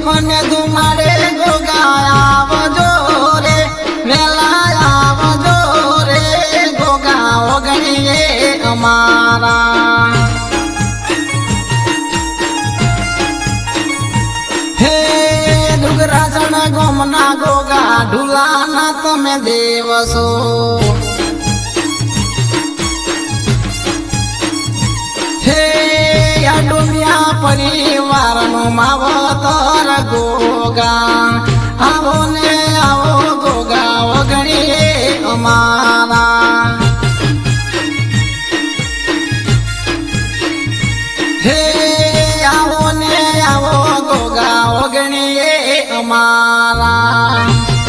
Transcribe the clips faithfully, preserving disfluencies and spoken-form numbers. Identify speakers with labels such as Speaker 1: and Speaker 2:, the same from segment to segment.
Speaker 1: મને ધુમાડે ગોગા આવજો રે વેલા આવજો રે ગોગા ઓગણીએ અમારા હે ડુગરાસણ ગોમના ગોગા ઢુલાના તમે દેવસો ડુમિયા પરિવાર નો માવતર ગોગા આવો ને આવો ગોગા ઓગણીએ અમારા હે આવો ને આવો ગોગા ઓગણીએ અમારા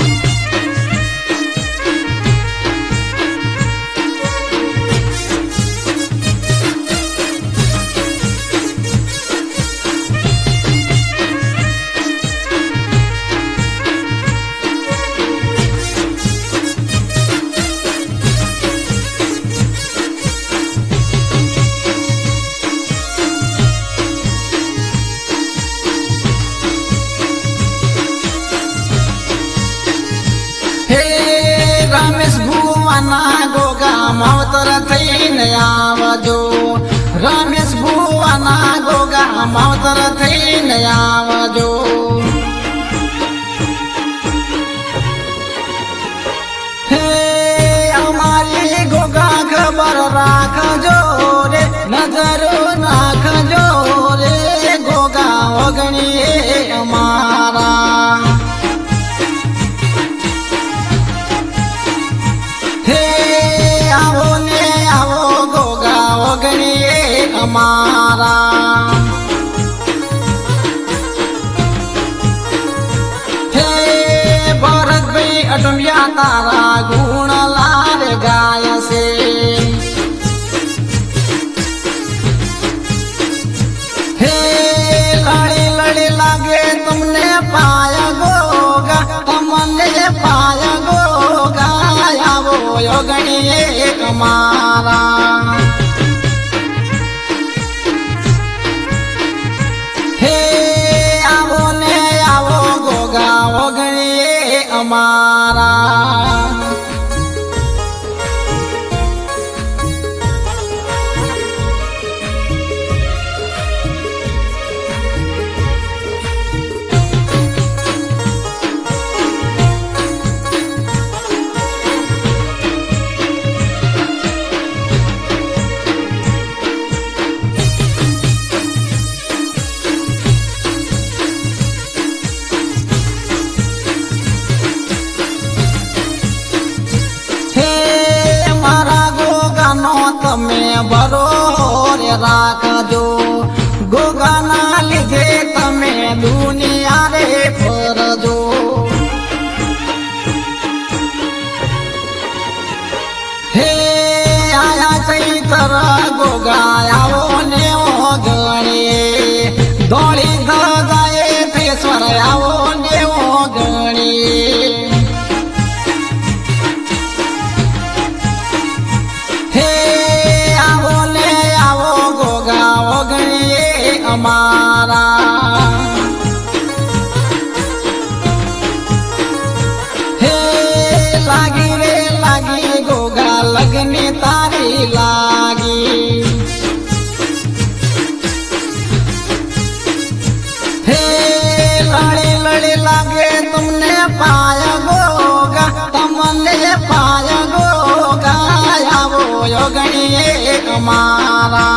Speaker 1: રમેશ ભુવાના ગોગા માવતર થઈને આવજો રમેશ ભુવાના ગોગા માવતર થઈને આવજો હે અમારી ગોગા ખબર રાખજો રે નજર નાખજો રે ગોગા ઓગણીએ અમારા અમારા હે ભરતભાઈ અટમિયા તારા ગુણ લાલ ગાય છે હે લડી લડી લાગે તમને પાય ગોગા તમને પાય ગોગા આવો ઓગણીએ અમારા અમારા તમે બરોબર રાખજો ગોગાના લીધે તમે દુનિયા રે ફરજો હે આયા ચૈતર ગોગા આવો ને ઓગણીએ દોડી ધજાએ ફેશ્વર આવો ને ઓગણીએ અમારા હે લાગી રે લાગી ગોગા લગને તારી લાગી હે લડી લડી લાગે તમને પાય ગોગા તમને પાય ગોગા આવો ઓગણીએ અમારા